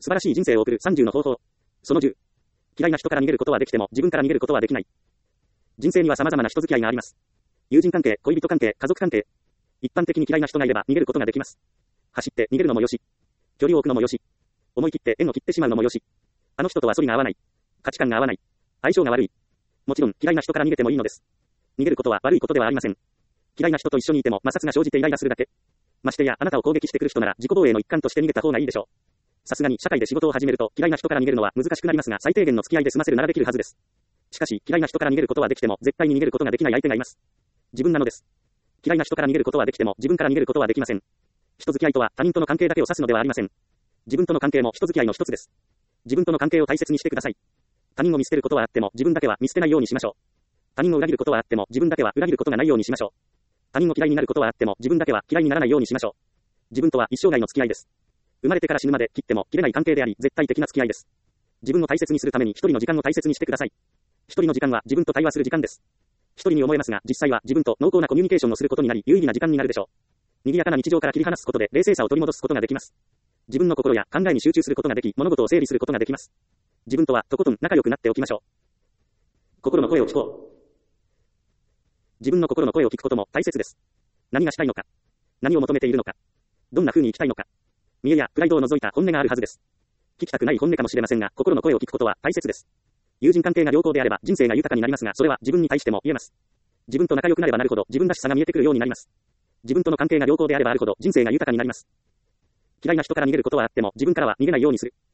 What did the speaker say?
素晴らしい人生を送る30の方法。その10。嫌いな人から逃げることはできても自分から逃げることはできない。人生には様々な人付き合いがあります。友人関係、恋人関係、家族関係。一般的に嫌いな人がいれば逃げることができます。走って逃げるのもよし。距離を置くのもよし。思い切って縁を切ってしまうのもよし。あの人とは反りが合わない。価値観が合わない。相性が悪い。もちろん嫌いな人から逃げてもいいのです。逃げることは悪いことではありません。嫌いな人と一緒にいても摩擦が生じてイライラするだけ。ましてやあなたを攻撃してくる人なら自己防衛の一環として逃げた方がいいでしょう。さすがに社会で仕事を始めると嫌いな人から逃げるのは難しくなりますが最低限の付き合いで済ませるならできるはずです。しかし嫌いな人から逃げることはできても絶対に逃げることができない相手がいます。自分なのです。嫌いな人から逃げることはできても自分から逃げることはできません。人付き合いとは他人との関係だけを指すのではありません。自分との関係も人付き合いの一つです。自分との関係を大切にしてください。他人を見捨てることはあっても自分だけは見捨てないようにしましょう。他人を裏切ることはあっても自分だけは裏切ることがないようにしましょう。他人を嫌いになることはあっても自分だけは嫌いにならないようにしましょう。自分とは一生涯の付き合いです。生まれてから死ぬまで切っても切れない関係であり絶対的な付き合いです。自分を大切にするために一人の時間を大切にしてください。一人の時間は自分と対話する時間です。一人に思えますが実際は自分と濃厚なコミュニケーションをすることになり有意義な時間になるでしょう。賑やかな日常から切り離すことで冷静さを取り戻すことができます。自分の心や考えに集中することができ物事を整理することができます。自分とはとことん仲良くなっておきましょう。心の声を聞こう。自分の心の声を聞くことも大切です。何がしたいのか、何を求めているのか、どんな風に生きたいのか、見栄やプライドを除いた本音があるはずです。聞きたくない本音かもしれませんが、心の声を聞くことは大切です。友人関係が良好であれば人生が豊かになりますが、それは自分に対しても言えます。自分と仲良くなればなるほど自分らしさが見えてくるようになります。自分との関係が良好であればあるほど人生が豊かになります。嫌いな人から逃げることはあっても自分からは逃げないようにする。